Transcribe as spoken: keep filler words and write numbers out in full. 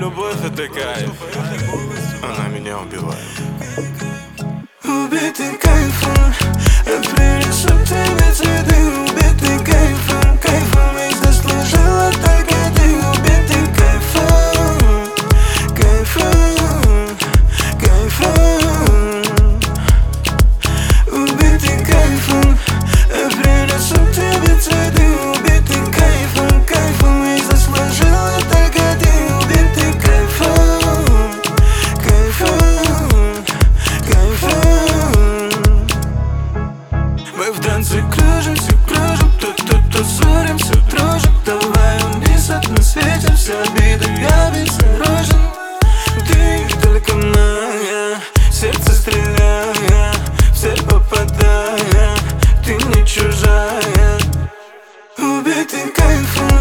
любовь — это кайф, она меня убивает. Убитый кайфом, я принесу тебе цветы. Убитый кайфом, кайфом и заслужила только ты. Убитый кайфом, кайфом, кайфом. Убитый кайфом, я принесу тебе цветы. Убитый кайфом, кайфом и заслужила только ты. Убитый кайфом, кайфом, кайфом. Мы в танце кружимся, кружим, то-то-то ссоримся, дружим. Давай вниз от нас ветер, все обиды я безоружен. Ты только моя, сердце стреляя, в цель попадая, ты не чужая. Убитый кайфом.